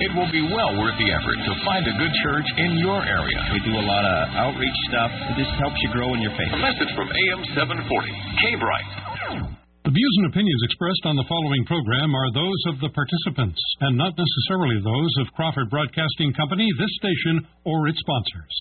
It will be well worth the effort to find a good church in your area. We do a lot of outreach stuff. It just helps you grow in your faith. A message from AM 740, K-Bright. The views and opinions expressed on the following program are those of the participants and not necessarily those of Crawford Broadcasting Company, this station, or its sponsors.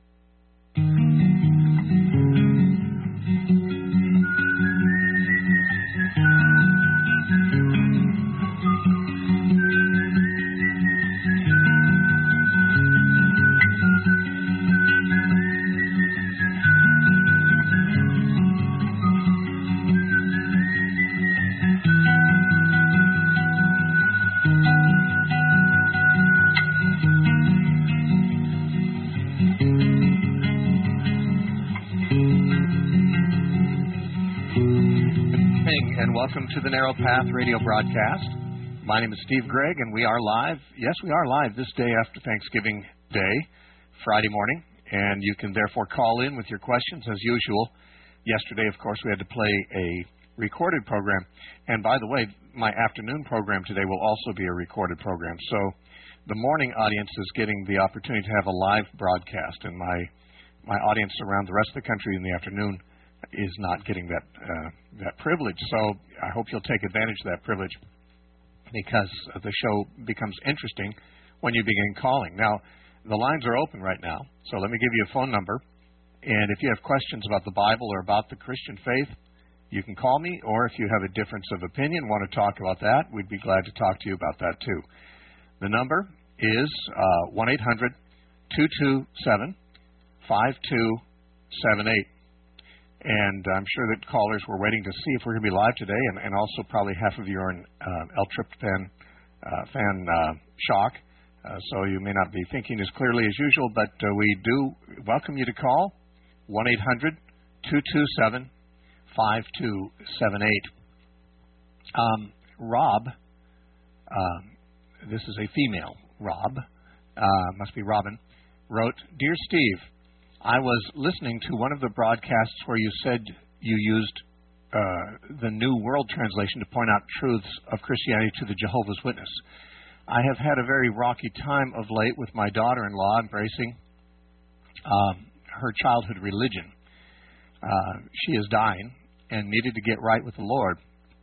Welcome to the Narrow Path radio broadcast. My name is Steve Gregg, and we are live. Yes, we are live this day after Thanksgiving Day, Friday morning, and you can therefore call in with your questions as usual. Yesterday, of course, we had to play a recorded program, and by the way, my afternoon program today will also be a recorded program. So the morning audience is getting the opportunity to have a live broadcast, and my audience around the rest of the country in the afternoon is not getting that privilege. So I hope you'll take advantage of that privilege, because the show becomes interesting when you begin calling. Now, the lines are open right now, so let me give you a phone number. And if you have questions about the Bible or about the Christian faith, you can call me, or if you have a difference of opinion, want to talk about that, we'd be glad to talk to you about that too. The number is 1-800-227-5278. And I'm sure that callers were waiting to see if we're going to be live today, and also probably half of you are in L-tryptophan fan shock, so you may not be thinking as clearly as usual, but we do welcome you to call 1-800-227-5278. Rob, this is a female, Rob, must be Robin, wrote, "Dear Steve, I was listening to one of the broadcasts where you said you used the New World Translation to point out truths of Christianity to the Jehovah's Witness. I have had a very rocky time of late with my daughter-in-law embracing her childhood religion. She is dying and needed to get right with the Lord.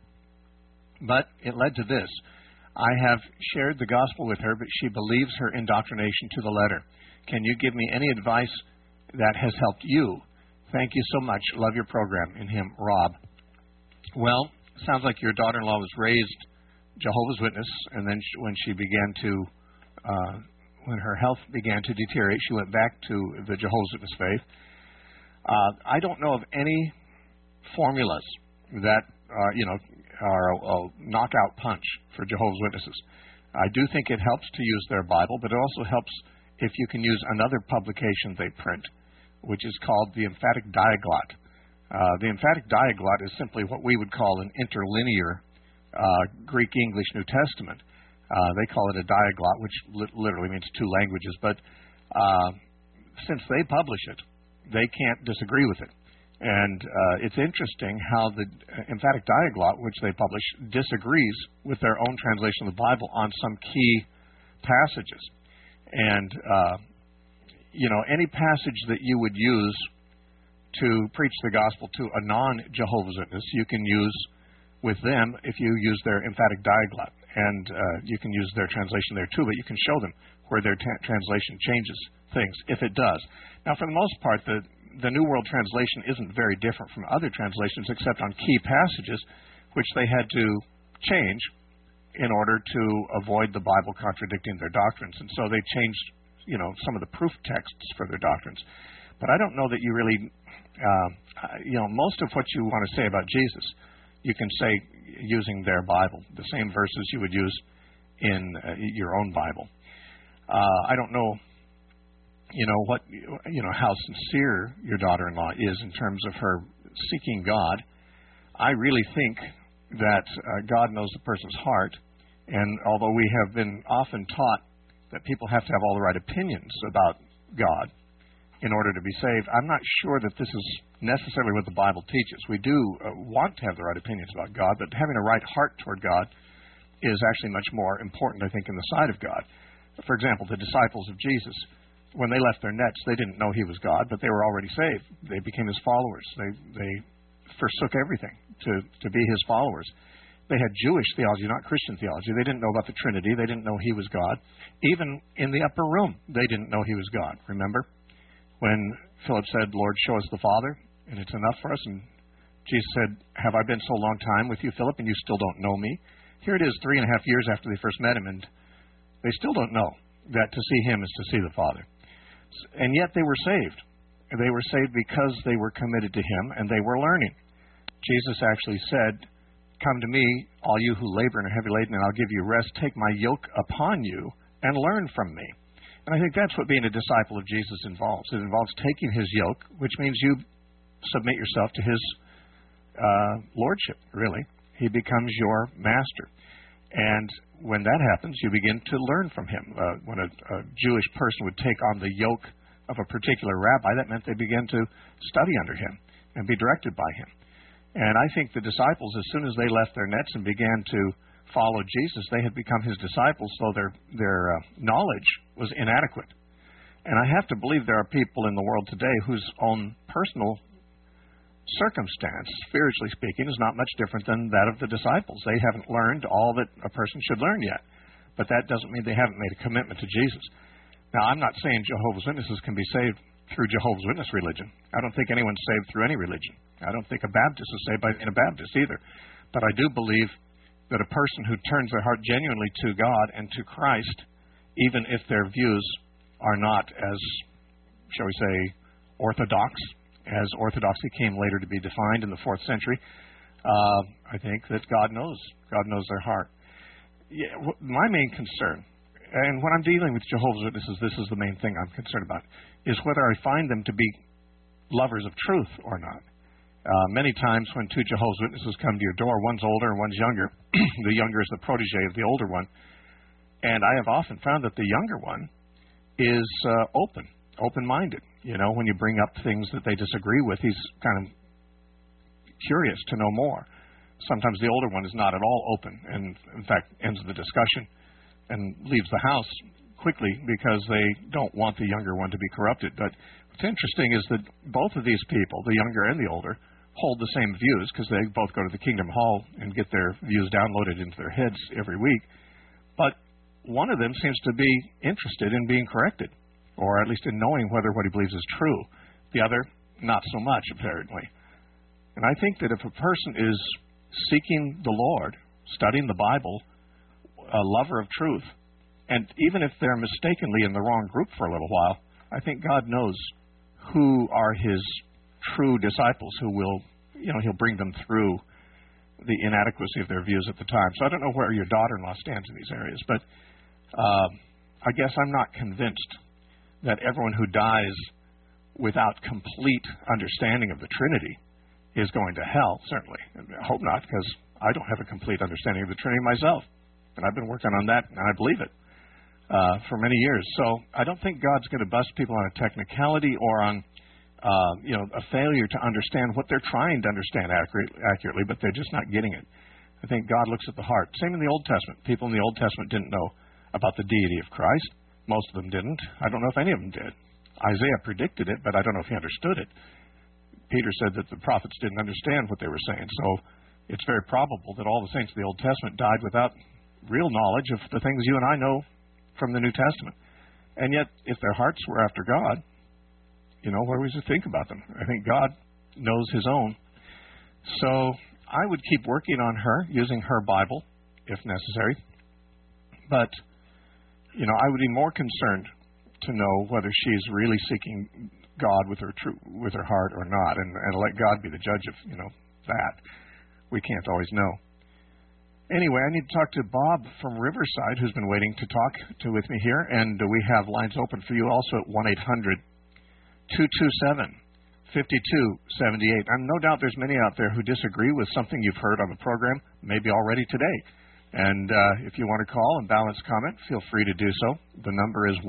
But it led to this. I have shared the gospel with her, but she believes her indoctrination to the letter. Can you give me any advice that has helped you? Thank you so much. Love your program." In him, Rob. Well, sounds like your daughter-in-law was raised Jehovah's Witness, and then when she began to, when her health began to deteriorate, she went back to the Jehovah's Witness faith. I don't know of any formulas that, are a knockout punch for Jehovah's Witnesses. I do think it helps to use their Bible, but it also helps if you can use another publication they print, which is called the Emphatic Diaglott. The Emphatic Diaglott is simply what we would call an interlinear Greek-English New Testament. They call it a diaglott, which literally means two languages. But since they publish it, they can't disagree with it. And it's interesting how the Emphatic Diaglott, which they publish, disagrees with their own translation of the Bible on some key passages. And any passage that you would use to preach the gospel to a non-Jehovah's Witness, you can use with them if you use their Emphatic Diaglott. And you can use their translation there too, but you can show them where their translation changes things, if it does. Now, for the most part, the New World Translation isn't very different from other translations, except on key passages, which they had to change in order to avoid the Bible contradicting their doctrines. And so they changed, some of the proof texts for their doctrines. But I don't know that you really, most of what you want to say about Jesus, you can say using their Bible, the same verses you would use in your own Bible. I don't know, how sincere your daughter-in-law is in terms of her seeking God. I really think that God knows the person's heart, and although we have been often taught that people have to have all the right opinions about God in order to be saved, I'm not sure that this is necessarily what the Bible teaches. We do want to have the right opinions about God, but having a right heart toward God is actually much more important, I think, in the sight of God. For example, the disciples of Jesus, when they left their nets, they didn't know he was God, but they were already saved. They became his followers. They forsook everything to be his followers. They had Jewish theology, not Christian theology. They didn't know about the Trinity. They didn't know he was God. Even in the upper room, they didn't know he was God. Remember when Philip said, Lord, show us the Father, and it's enough for us? And Jesus said, have I been so long time with you, Philip, and you still don't know me? Here it is 3.5 years after they first met him, and they still don't know that to see him is to see the Father. And yet they were saved. They were saved because they were committed to him, and they were learning. Jesus actually said, come to me, all you who labor and are heavy laden, and I'll give you rest. Take my yoke upon you and learn from me. And I think that's what being a disciple of Jesus involves. It involves taking his yoke, which means you submit yourself to his lordship, really. He becomes your master. And when that happens, you begin to learn from him. When a Jewish person would take on the yoke of a particular rabbi, that meant they began to study under him and be directed by him. And I think the disciples, as soon as they left their nets and began to follow Jesus, they had become his disciples, so their knowledge was inadequate. And I have to believe there are people in the world today whose own personal circumstance, spiritually speaking, is not much different than that of the disciples. They haven't learned all that a person should learn yet. But that doesn't mean they haven't made a commitment to Jesus. Now, I'm not saying Jehovah's Witnesses can be saved through Jehovah's Witness religion. I don't think anyone's saved through any religion. I don't think a Baptist is saved by being a Baptist either. But I do believe that a person who turns their heart genuinely to God and to Christ, even if their views are not as, shall we say, orthodox, as orthodoxy came later to be defined in the 4th century, I think that God knows their heart. Yeah, my main concern, and when I'm dealing with Jehovah's Witnesses, this is the main thing I'm concerned about, is whether I find them to be lovers of truth or not. Many times when two Jehovah's Witnesses come to your door, one's older and one's younger. The younger is the protege of the older one. And I have often found that the younger one is open-minded. You know, when you bring up things that they disagree with, he's kind of curious to know more. Sometimes the older one is not at all open and, in fact, ends the discussion and leaves the house quickly because they don't want the younger one to be corrupted. But what's interesting is that both of these people, the younger and the older, hold the same views because they both go to the Kingdom Hall and get their views downloaded into their heads every week. But one of them seems to be interested in being corrected, or at least in knowing whether what he believes is true. The other, not so much, apparently. And I think that if a person is seeking the Lord, studying the Bible, a lover of truth, and even if they're mistakenly in the wrong group for a little while, I think God knows who are his true disciples, who will, he'll bring them through the inadequacy of their views at the time. So I don't know where your daughter-in-law stands in these areas, but I guess I'm not convinced that everyone who dies without complete understanding of the Trinity is going to hell, certainly. I hope not, because I don't have a complete understanding of the Trinity myself. And I've been working on that, and I believe it, for many years. So I don't think God's going to bust people on a technicality or on a failure to understand what they're trying to understand accurately, but they're just not getting it. I think God looks at the heart. Same in the Old Testament. People in the Old Testament didn't know about the deity of Christ. Most of them didn't. I don't know if any of them did. Isaiah predicted it, but I don't know if he understood it. Peter said that the prophets didn't understand what they were saying. So it's very probable that all the saints of the Old Testament died without real knowledge of the things you and I know from the New Testament. And yet, if their hearts were after God, what are we to think about them? I think God knows his own. So I would keep working on her, using her Bible, if necessary. But, I would be more concerned to know whether she's really seeking God with her heart or not, and let God be the judge of, that. We can't always know. Anyway, I need to talk to Bob from Riverside, who's been waiting to talk with me here, and we have lines open for you also at 1-800-227-5278. And no doubt there's many out there who disagree with something you've heard on the program, maybe already today. And if you want to call and balance comment, feel free to do so. The number is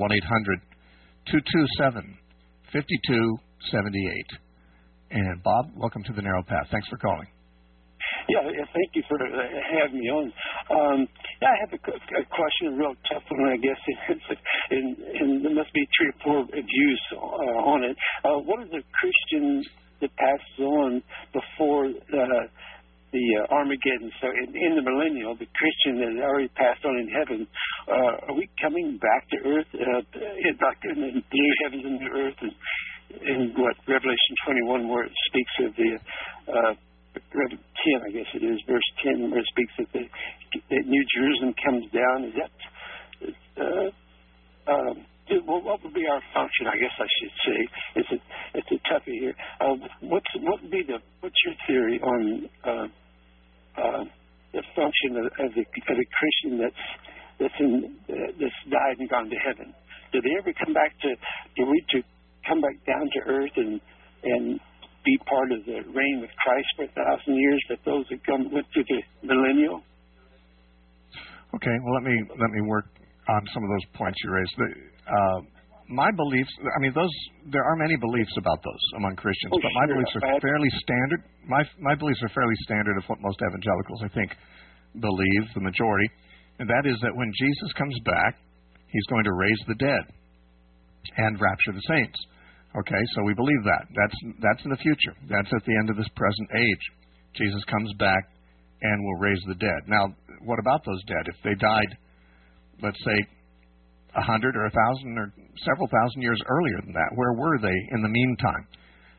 1-800-227-5278. And Bob, welcome to the Narrow Path. Thanks for calling. Thank you for having me on. I have a question, a real tough one, I guess, and there must be 3 or 4 views on it. What is a Christian that passes on before the Armageddon? So in the millennial, the Christian that already passed on in heaven, are we coming back to earth, back in the new heavens and new earth, and in what Revelation 21, where it speaks of the 10, I guess it is, verse 10, where it speaks that the New Jerusalem comes down. Is that what would be our function? I guess I should say it's a toughie here. What's your theory on the function of the Christian that's died and gone to heaven? Do they ever come back to come back down to earth and be part of the reign with Christ for 1,000 years, but those that went through the millennial? Okay, well, let me work on some of those points you raised. My beliefs, there are many beliefs about those among Christians, but my beliefs are fairly standard. My beliefs are fairly standard of what most evangelicals, I think, believe, the majority, and that is that when Jesus comes back, he's going to raise the dead and rapture the saints. Okay, so we believe that. That's in the future. That's at the end of this present age. Jesus comes back and will raise the dead. Now, what about those dead? If they died, let's say, 100 or 1,000 or several thousand years earlier than that, where were they in the meantime?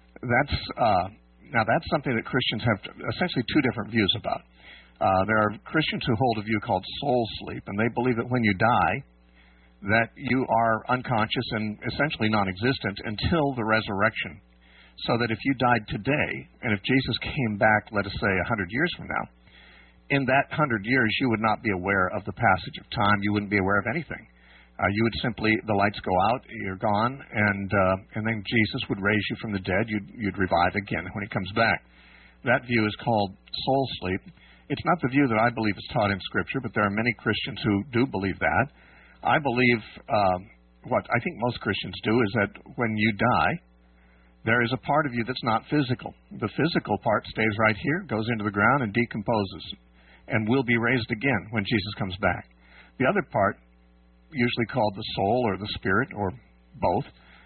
That's something that Christians have essentially 2 different views about. There are Christians who hold a view called soul sleep, and they believe that when you die, that you are unconscious and essentially non-existent until the resurrection. So that if you died today, and if Jesus came back, let us say, 100 years from now, in that 100 years, you would not be aware of the passage of time. You wouldn't be aware of anything. You would simply, the lights go out, you're gone, and then Jesus would raise you from the dead. You'd revive again when he comes back. That view is called soul sleep. It's not the view that I believe is taught in Scripture, but there are many Christians who do believe that. I believe what I think most Christians do is that when you die, there is a part of you that's not physical. The physical part stays right here, goes into the ground, and decomposes, and will be raised again when Jesus comes back. The other part, usually called the soul or the spirit or both,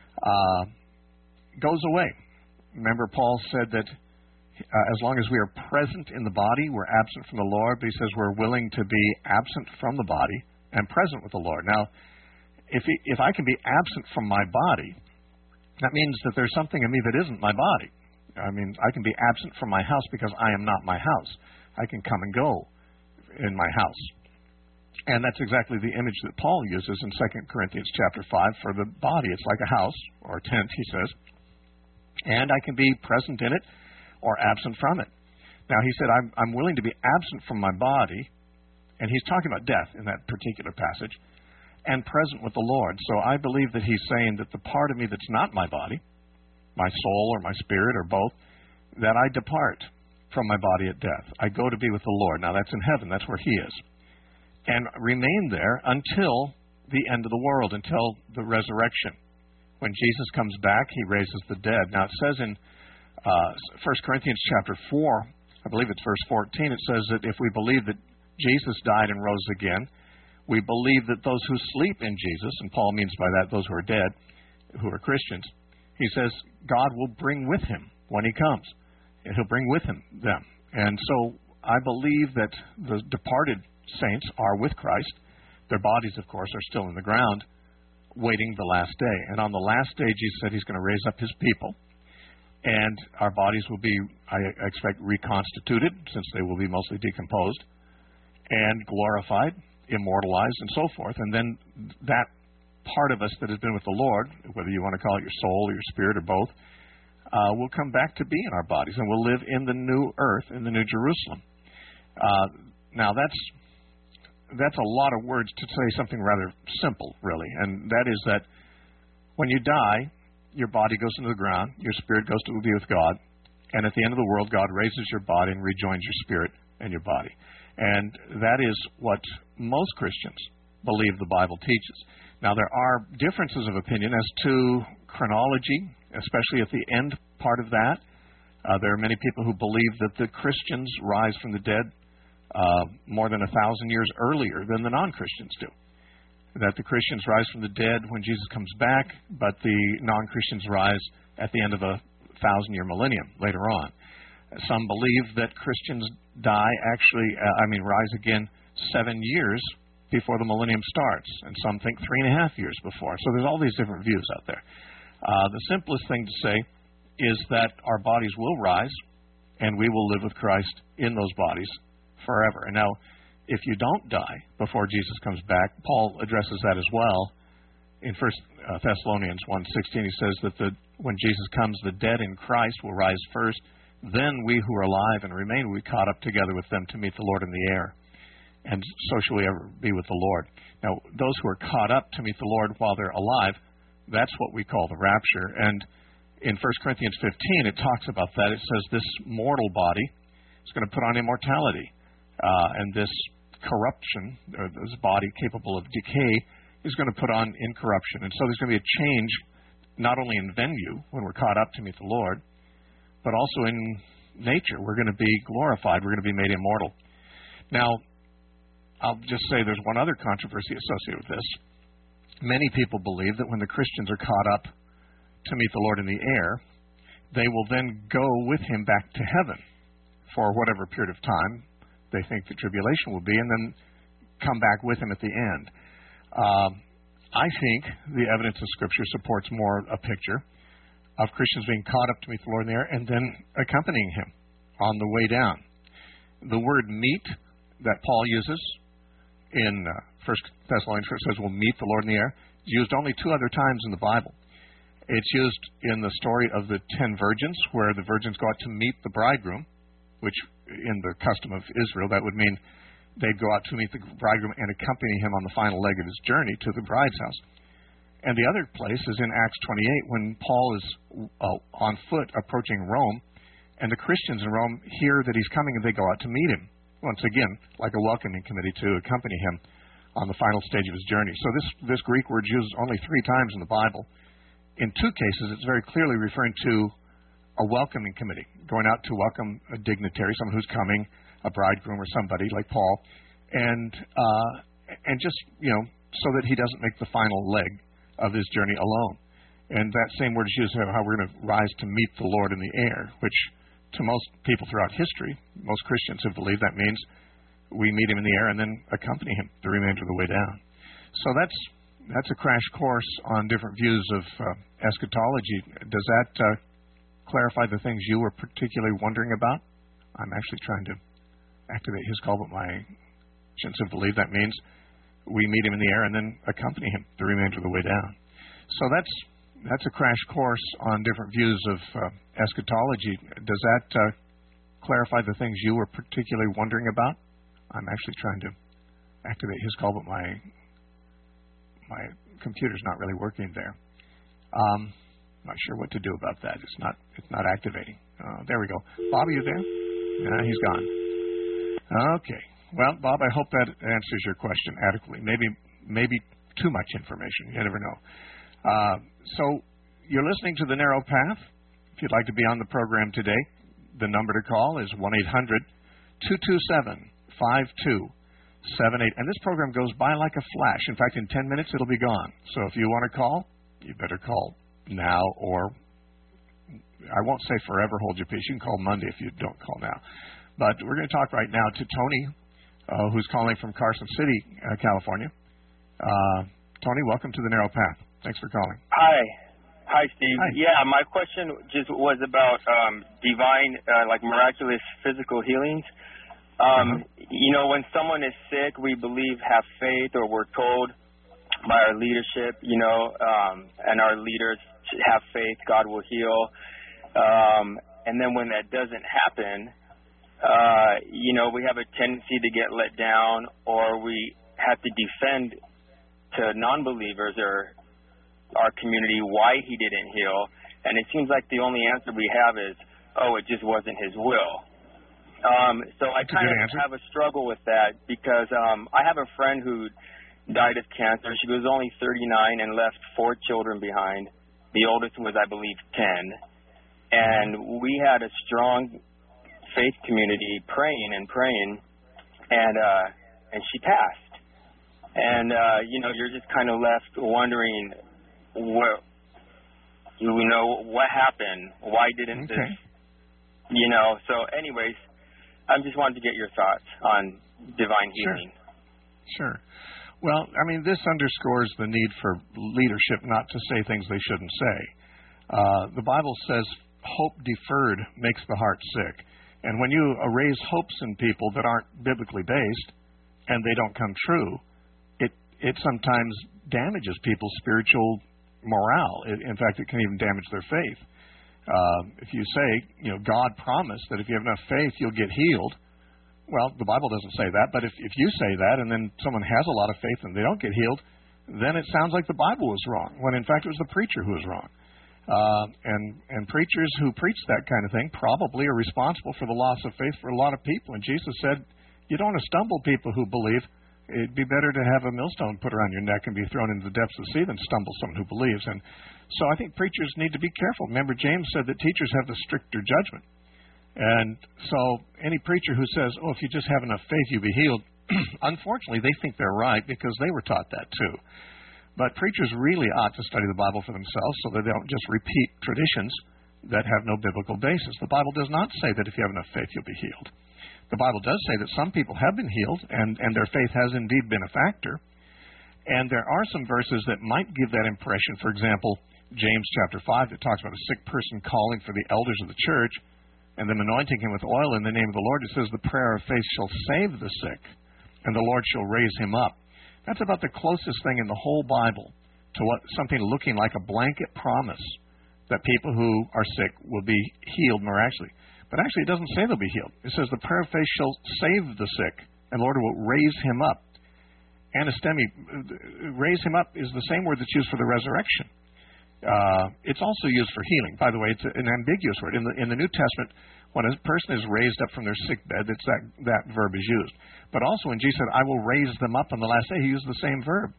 goes away. Remember, Paul said that as long as we are present in the body, we're absent from the Lord, but he says we're willing to be absent from the body and present with the Lord. Now, if I can be absent from my body, that means that there's something in me that isn't my body. I can be absent from my house because I am not my house. I can come and go in my house. And that's exactly the image that Paul uses in 2 Corinthians chapter 5 for the body. It's like a house or a tent, he says. And I can be present in it or absent from it. Now, he said, I'm willing to be absent from my body, and he's talking about death in that particular passage, and present with the Lord. So I believe that he's saying that the part of me that's not my body, my soul or my spirit or both, that I depart from my body at death. I go to be with the Lord. Now, that's in heaven. That's where he is. And remain there until the end of the world, until the resurrection. When Jesus comes back, he raises the dead. Now, it says in 1 Corinthians chapter 4, I believe it's verse 14, it says that if we believe that Jesus died and rose again, we believe that those who sleep in Jesus, and Paul means by that those who are dead, who are Christians, he says God will bring with him when he comes. And he'll bring with him them. And so I believe that the departed saints are with Christ. Their bodies, of course, are still in the ground, waiting the last day. And on the last day, Jesus said he's going to raise up his people. And our bodies will be, I expect, reconstituted, since they will be mostly decomposed, and glorified, immortalized, and so forth. And then that part of us that has been with the Lord, whether you want to call it your soul or your spirit or both, will come back to be in our bodies, and we'll live in the new earth, in the new Jerusalem. Now, that's a lot of words to say something rather simple, really, and that is that when you die, your body goes into the ground, your spirit goes to be with God, and at the end of the world, God raises your body and rejoins your spirit and your body. And that is what most Christians believe the Bible teaches. Now, there are differences of opinion as to chronology, especially at the end part of that. There are many people who believe that the Christians rise from the dead more than 1,000 years earlier than the non-Christians do. That the Christians rise from the dead when Jesus comes back, but the non-Christians rise at the end of a 1,000-year millennium later on. Some believe that Christians rise again 7 years before the millennium starts, and some think 3.5 years before. So there's all these different views out there. The simplest thing to say is that our bodies will rise, and we will live with Christ in those bodies forever. And now, if you don't die before Jesus comes back, Paul addresses that as well. In 1 Thessalonians 1:16, he says that when Jesus comes, the dead in Christ will rise first. Then we who are alive and remain will be caught up together with them to meet the Lord in the air. And so shall we ever be with the Lord. Now, those who are caught up to meet the Lord while they're alive, that's what we call the rapture. And in 1 Corinthians 15, it talks about that. It says this mortal body is going to put on immortality. And this corruption, or this body capable of decay, is going to put on incorruption. And so there's going to be a change, not only in venue, when we're caught up to meet the Lord, but also in nature. We're going to be glorified. We're going to be made immortal. Now, I'll just say there's one other controversy associated with this. Many people believe that when the Christians are caught up to meet the Lord in the air, they will then go with him back to heaven for whatever period of time they think the tribulation will be, and then come back with him at the end. I think the evidence of Scripture supports more a picture of Christians being caught up to meet the Lord in the air and then accompanying him on the way down. The word meet that Paul uses in 1 Thessalonians, where it says we'll meet the Lord in the air, is used only 2 other times in the Bible. It's used in the story of the 10 virgins, where the virgins go out to meet the bridegroom, which in the custom of Israel, that would mean they'd go out to meet the bridegroom and accompany him on the final leg of his journey to the bride's house. And the other place is in Acts 28, when Paul is on foot approaching Rome, and the Christians in Rome hear that he's coming, and they go out to meet him, once again, like a welcoming committee to accompany him on the final stage of his journey. So this Greek word is used only 3 times in the Bible. In 2 cases, it's very clearly referring to a welcoming committee, going out to welcome a dignitary, someone who's coming, a bridegroom or somebody like Paul, and just, so that he doesn't make the final leg of his journey alone. And that same word is used of how we're going to rise to meet the Lord in the air, which to most people throughout history, most Christians have believed that means we meet him in the air and then accompany him the remainder of the way down. So that's a crash course on different views of eschatology. Does that clarify the things you were particularly wondering about? I'm actually trying to activate his call, but my Christians have believed that means we meet him in the air and then accompany him the remainder of the way down. So that's a crash course on different views of eschatology. Does that clarify the things you were particularly wondering about? I'm actually trying to activate his call, but my computer's not really working there. Not sure what to do about that. It's not activating. There we go. Bob, are you there? No, he's gone. Okay. Well, Bob, I hope that answers your question adequately. Maybe too much information. You never know. So you're listening to The Narrow Path. If you'd like to be on the program today, the number to call is 1-800-227-5278. And this program goes by like a flash. In fact, in 10 minutes, it'll be gone. So if you want to call, you better call now, or I won't say forever hold your peace. You can call Monday if you don't call now. But we're going to talk right now to Tony, who's calling from Carson City, California. Tony, welcome to The Narrow Path. Thanks for calling. Hi, Steve. Hi. Yeah, my question just was about divine, like miraculous physical healings. When someone is sick, we believe, have faith, or we're told by our leadership, and our leaders have faith, God will heal. And then when that doesn't happen, we have a tendency to get let down, or we have to defend to non-believers or our community why he didn't heal. And it seems like the only answer we have is, it just wasn't his will. So I kind of have a struggle with that, because I have a friend who died of cancer. She was only 39 and left 4 children behind. The oldest was, I believe, 10. and we had a strong faith community praying, and she passed. And you're just kind of left wondering, what happened? Why didn't this? So anyways, I just wanted to get your thoughts on divine healing. Sure. Well, I mean, this underscores the need for leadership not to say things they shouldn't say. The Bible says hope deferred makes the heart sick. And when you raise hopes in people that aren't biblically based and they don't come true, it sometimes damages people's spiritual morale. In fact, it can even damage their faith. If you say, God promised that if you have enough faith, you'll get healed. Well, the Bible doesn't say that, but if you say that and then someone has a lot of faith and they don't get healed, then it sounds like the Bible was wrong, when in fact it was the preacher who was wrong. And preachers who preach that kind of thing probably are responsible for the loss of faith for a lot of people. And Jesus said, you don't want to stumble people who believe. It'd be better to have a millstone put around your neck and be thrown into the depths of the sea than stumble someone who believes. And so I think preachers need to be careful. Remember, James said that teachers have the stricter judgment. And so any preacher who says, if you just have enough faith, you'll be healed, unfortunately, they think they're right because they were taught that too. But preachers really ought to study the Bible for themselves so that they don't just repeat traditions that have no biblical basis. The Bible does not say that if you have enough faith, you'll be healed. The Bible does say that some people have been healed, and their faith has indeed been a factor. And there are some verses that might give that impression. For example, James chapter 5 that talks about a sick person calling for the elders of the church and them anointing him with oil in the name of the Lord. It says the prayer of faith shall save the sick, and the Lord shall raise him up. That's about the closest thing in the whole Bible to something looking like a blanket promise that people who are sick will be healed miraculously. But actually, it doesn't say they'll be healed. It says the prayer of faith shall save the sick, and the Lord will raise him up. Anastemi, raise him up, is the same word that's used for the resurrection. It's also used for healing. By the way, it's an ambiguous word. In the New Testament, when a person is raised up from their sick bed, that verb is used. But also when Jesus said, I will raise them up on the last day, he used the same verb.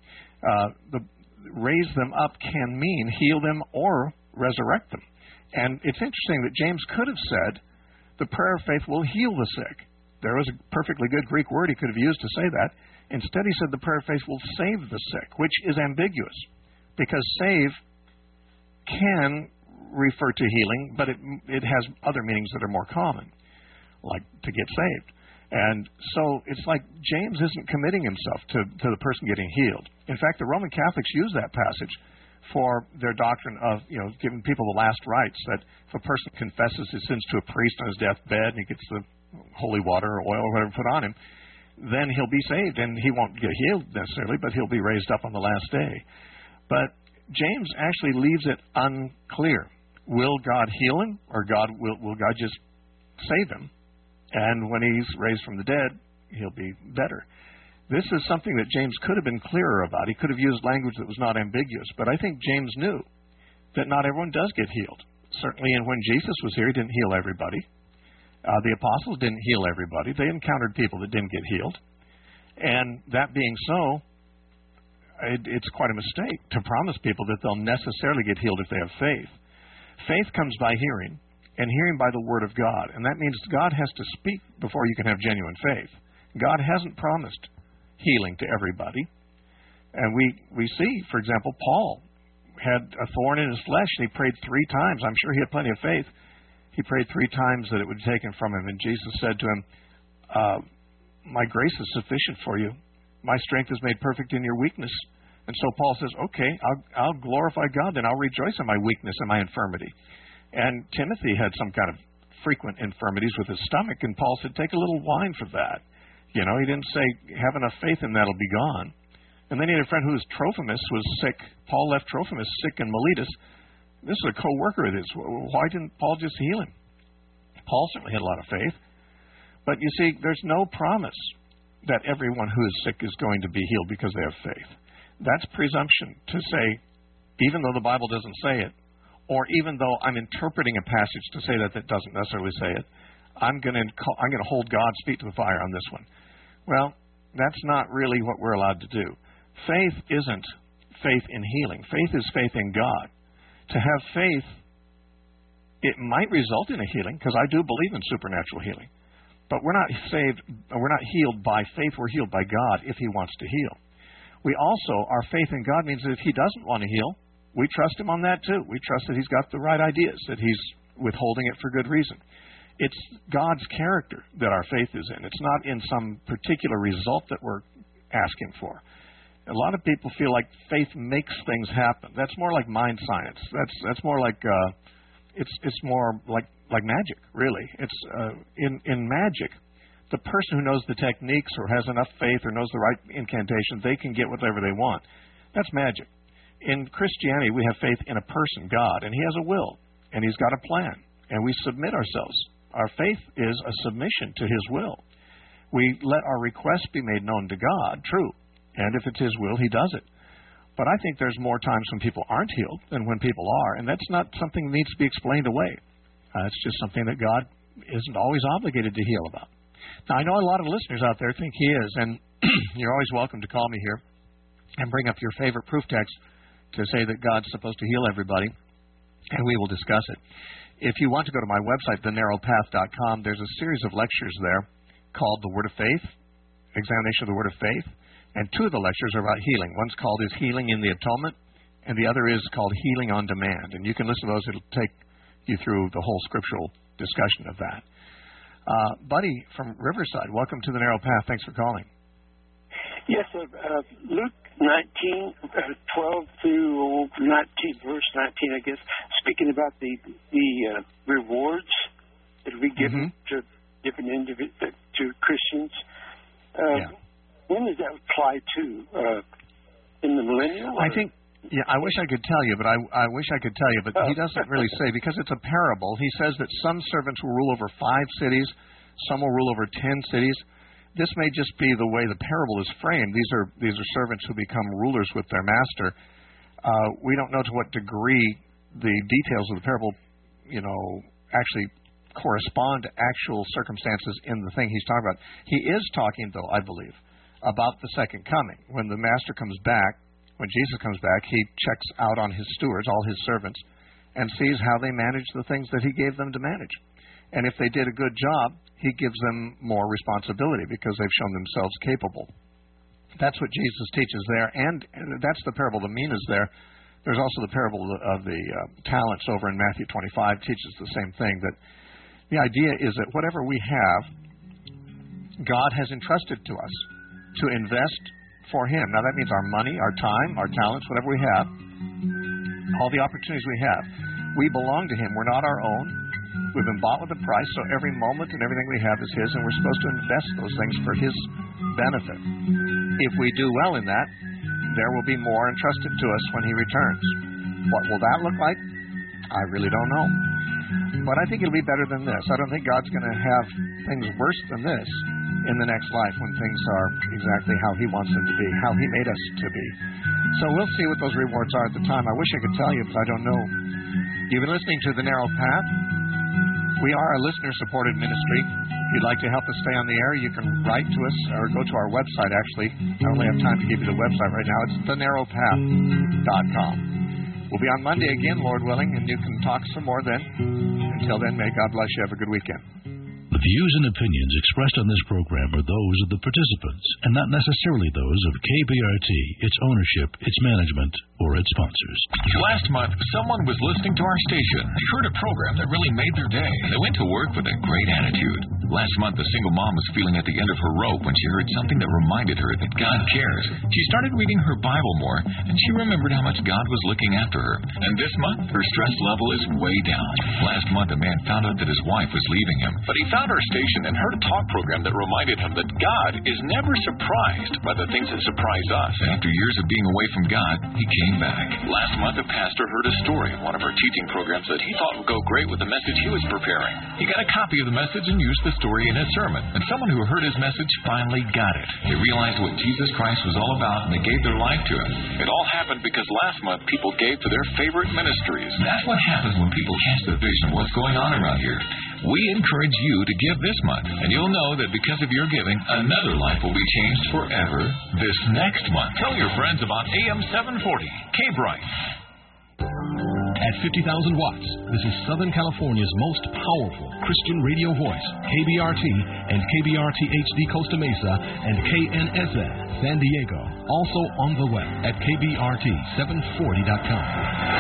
Raise them up can mean heal them or resurrect them. And it's interesting that James could have said, the prayer of faith will heal the sick. There was a perfectly good Greek word he could have used to say that. Instead, he said the prayer of faith will save the sick, which is ambiguous, because save can refer to healing, but it has other meanings that are more common, like to get saved. And so it's like James isn't committing himself to the person getting healed. In fact, the Roman Catholics use that passage for their doctrine of, giving people the last rites, that if a person confesses his sins to a priest on his deathbed and he gets the holy water or oil or whatever put on him, then he'll be saved, and he won't get healed necessarily, but he'll be raised up on the last day. But James actually leaves it unclear. Will God heal him, or will God just save him? And when he's raised from the dead, he'll be better. This is something that James could have been clearer about. He could have used language that was not ambiguous. But I think James knew that not everyone does get healed. Certainly, and when Jesus was here, he didn't heal everybody. The apostles didn't heal everybody. They encountered people that didn't get healed. And that being so, it's quite a mistake to promise people that they'll necessarily get healed if they have faith. Faith comes by hearing, and hearing by the Word of God. And that means God has to speak before you can have genuine faith. God hasn't promised healing to everybody. And we see, for example, Paul had a thorn in his flesh, and he prayed 3 times. I'm sure he had plenty of faith. He prayed 3 times that it would be taken from him. And Jesus said to him, my grace is sufficient for you. My strength is made perfect in your weakness. And so Paul says, okay, I'll glorify God, then I'll rejoice in my weakness and my infirmity. And Timothy had some kind of frequent infirmities with his stomach, and Paul said, take a little wine for that. He didn't say, have enough faith and that'll be gone. And then he had a friend who was Trophimus, was sick. Paul left Trophimus sick in Miletus. This is a co-worker of his. Why didn't Paul just heal him? Paul certainly had a lot of faith. But you see, there's no promise that everyone who is sick is going to be healed because they have faith. That's presumption to say, even though the Bible doesn't say it, or even though I'm interpreting a passage to say that doesn't necessarily say it, I'm going to hold God's feet to the fire on this one. Well, that's not really what we're allowed to do. Faith isn't faith in healing. Faith is faith in God. To have faith It might result in a healing, because I do believe in supernatural healing. But we're not saved, we're not healed by faith, we're healed by God if He wants to heal. We also, our faith in God means that if He doesn't want to heal, we trust Him on that too. We trust that He's got the right ideas, that He's withholding it for good reason. It's God's character that our faith is in. It's not in some particular result that we're asking for. A lot of people feel like faith makes things happen. That's more like mind science. That's more like it's more like magic, really. It's in magic, the person who knows the techniques or has enough faith or knows the right incantation, they can get whatever they want. That's magic. In Christianity, we have faith in a person, God, and He has a will, and He's got a plan, and we submit ourselves. Our faith is a submission to His will. We let our requests be made known to God, true, and if it's His will, He does it. But I think there's more times when people aren't healed than when people are, and that's not something that needs to be explained away. It's just something that God isn't always obligated to heal about. Now, I know a lot of listeners out there think He is, and you're always welcome to call me here and bring up your favorite proof text to say that God's supposed to heal everybody, and we will discuss it. If you want to go to my website, thenarrowpath.com, there's a series of lectures there called The Word of Faith, Examination of the Word of Faith, and two of the lectures are about healing. One's called Is Healing in the Atonement, and the other is called Healing on Demand. And you can listen to those. It'll take you through the whole scriptural discussion of that. Buddy from Riverside, welcome to the Narrow Path. Thanks for calling. Yes, Luke 19, 12 through 19, verse 19, I guess, speaking about the rewards that we give to different individuals, to Christians. When does that apply to? In the millennial? I think, I wish I could tell you, but I wish I could tell you, but He doesn't really say, because it's a parable. He says that some servants will rule over 5 cities, some will rule over 10 cities. This may just be the way the parable is framed. These are servants who become rulers with their master. We don't know to what degree the details of the parable, actually correspond to actual circumstances in the thing He's talking about. He is talking, though, I believe, about the second coming. When the master comes back, when Jesus comes back, He checks out on His stewards, all His servants, and sees how they manage the things that He gave them to manage. And if they did a good job, He gives them more responsibility because they've shown themselves capable. That's what Jesus teaches there, and that's the parable of the minas there. There's also the parable of the talents over in Matthew 25 teaches the same thing, that the idea is that whatever we have, God has entrusted to us to invest for Him. Now that means our money, our time, our talents, whatever we have, all the opportunities we have. We belong to Him. We're not our own. We've been bought with a price, so every moment and everything we have is His, and we're supposed to invest those things for His benefit. If we do well in that, there will be more entrusted to us when He returns. What will that look like? I really don't know. But I think it'll be better than this. I don't think God's going to have things worse than this in the next life when things are exactly how He wants them to be, how He made us to be. So we'll see what those rewards are at the time. I wish I could tell you, but I don't know. You've been listening to The Narrow Path. We are a listener-supported ministry. If you'd like to help us stay on the air, you can write to us or go to our website, actually. I only have time to give you the website right now. It's thenarrowpath.com. We'll be on Monday again, Lord willing, and you can talk some more then. Until then, may God bless you. Have a good weekend. The views and opinions expressed on this program are those of the participants and not necessarily those of KBRT, its ownership, its management, or its sponsors. Last month, someone was listening to our station. They heard a program that really made their day. They went to work with a great attitude. Last month, a single mom was feeling at the end of her rope when she heard something that reminded her that God cares. She started reading her Bible more, and she remembered how much God was looking after her. And this month, her stress level is way down. Last month, a man found out that his wife was leaving him, but he found our station and heard a talk program that reminded him that God is never surprised by the things that surprise us. After years of being away from God, he came back. Last month, a pastor heard a story in one of our teaching programs that he thought would go great with the message he was preparing. He got a copy of the message and used the story in his sermon, and someone who heard his message finally got it. They realized what Jesus Christ was all about, and they gave their life to Him. It all happened because last month people gave to their favorite ministries. That's what happens when people catch the vision of what's going on around here. We encourage you to give this month, and you'll know that because of your giving, another life will be changed forever this next month. Tell your friends about AM 740, K-Bright. At 50,000 watts, this is Southern California's most powerful Christian radio voice, KBRT and KBRT HD Costa Mesa and KNSF San Diego. Also on the web at KBRT740.com.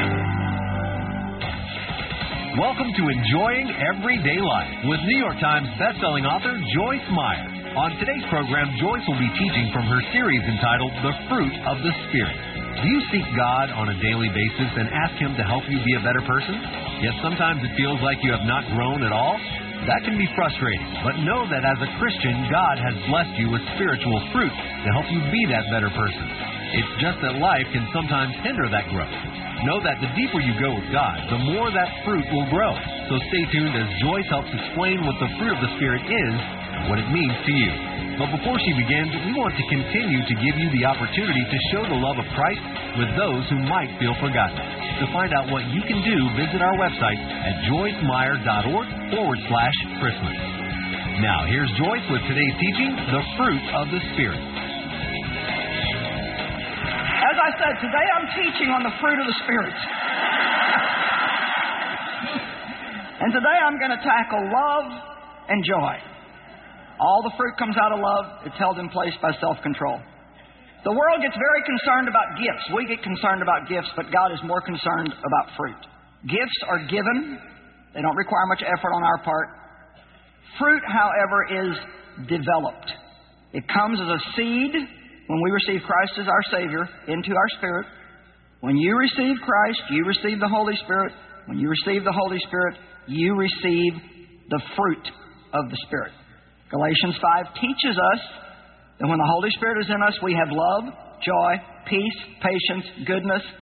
Welcome to Enjoying Everyday Life with New York Times bestselling author Joyce Meyer. On today's program, Joyce will be teaching from her series entitled The Fruit of the Spirit. Do you seek God on a daily basis and ask Him to help you be a better person? Yet sometimes it feels like you have not grown at all? That can be frustrating, but know that as a Christian, God has blessed you with spiritual fruit to help you be that better person. It's just that life can sometimes hinder that growth. Know that the deeper you go with God, the more that fruit will grow. So stay tuned as Joyce helps explain what the fruit of the Spirit is and what it means to you. But before she begins, we want to continue to give you the opportunity to show the love of Christ with those who might feel forgotten. To find out what you can do, visit our website at joycemeyer.org/Christmas. Now, here's Joyce with today's teaching, The Fruit of the Spirit. As I said, today I'm teaching on the fruit of the Spirit. And today I'm going to tackle love and joy. All the fruit comes out of love. It's held in place by self-control. The world gets very concerned about gifts. We get concerned about gifts, but God is more concerned about fruit. Gifts are given. They don't require much effort on our part. Fruit, however, is developed. It comes as a seed when we receive Christ as our Savior into our spirit. When you receive Christ, you receive the Holy Spirit. When you receive the Holy Spirit, you receive the fruit of the Spirit. Galatians 5 teaches us that when the Holy Spirit is in us, we have love, joy, peace, patience, goodness,